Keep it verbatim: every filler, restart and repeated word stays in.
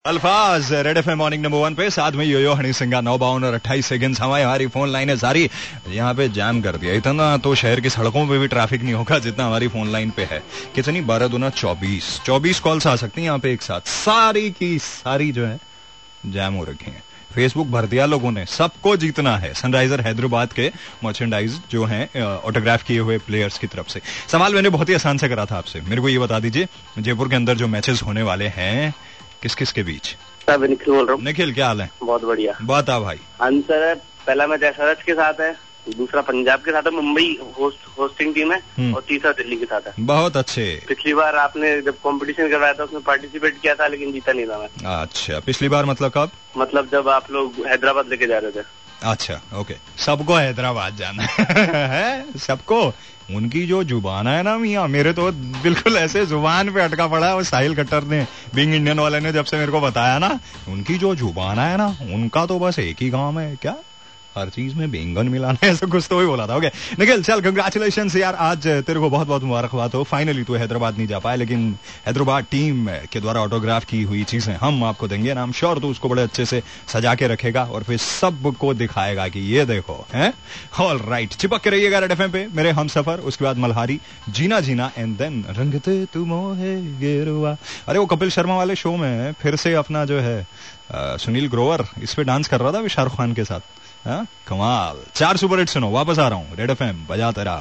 अल्फाज red F M morning number one पे, साथ में योयो हनी सिंगा नौ बावन और अट्ठाईस सेकंड हमारी हमारी फोन लाइनें सारी यहाँ पे जैम कर दिया। इतना तो शहर की सड़कों पे भी ट्रैफिक नहीं होगा जितना हमारी फोन लाइन पे है। कितनी बारह दूना चौबीस चौबीस कॉल्स आ सकती हैं यहाँ पे एक साथ, सारी की सारी जो है जैम हो रखी है। फेसबुक भर दिया लोगों ने, सबको जीतना है। सनराइजर हैदराबाद के मर्चेंडाइज जो हैं ऑटोग्राफ किए हुए प्लेयर्स की तरफ से। सवाल मैंने बहुत ही आसान से करा था आपसे, मेरे को ये बता दीजिए जयपुर के अंदर जो मैचेस होने वाले हैं किस किस के बीच? निखिल बोल रहा हूँ। निखिल क्या हाल है? बहुत बढ़िया। बता भाई। आंसर है पहला मैच एसआरएच के साथ है, दूसरा पंजाब के साथ है, मुंबई होस्ट होस्टिंग टीम है, और तीसरा दिल्ली के साथ है। बहुत अच्छे। पिछली बार आपने जब कंपटीशन करवाया था उसमें पार्टिसिपेट किया था लेकिन जीता नहीं था मैं। अच्छा, पिछली बार मतलब कब? मतलब जब आप लोग हैदराबाद लेके जा रहे थे। अच्छा ओके, सबको हैदराबाद जाना है सबको। उनकी जो जुबान है ना मियाँ, मेरे तो बिल्कुल ऐसे जुबान पे अटका पड़ा है। वो साहिल कट्टर ने, बीइंग इंडियन वाले ने जब से मेरे को बताया ना, उनकी जो जुबान है ना, उनका तो बस एक ही काम है, क्या हर चीज में बैंगन मिलाना, ऐसा कुछ तो ही बोला था। ओके निखिल चल, कंग्रेचुलेशंस यार, आज तेरे को बहुत बहुत मुबारकबाद हो। फाइनली तू हैदराबाद नहीं जा पाया, लेकिन हैदराबाद टीम के द्वारा ऑटोग्राफ की हुई चीजें हम आपको देंगे ना। हम श्योर तू उसको बड़े अच्छे से सजा के रखेगा और फिर सबको दिखाएगा कि ये देखो है। ऑल राइट, चिपक के रहिएगा रेड एफ एम पे मेरे हम सफर, उसके बाद मल्हारी, जीना जीना एंड देन रंगते तुम है गेरुआ। अरे वो कपिल शर्मा वाले शो में फिर से अपना जो है आ, सुनील ग्रोवर इस पे डांस कर रहा था शाहरुख खान के साथ। हाँ कमाल। चार सुपर हिट सुनो, वापस आ रहा हूँ रेड एफ एम बजाते रहा।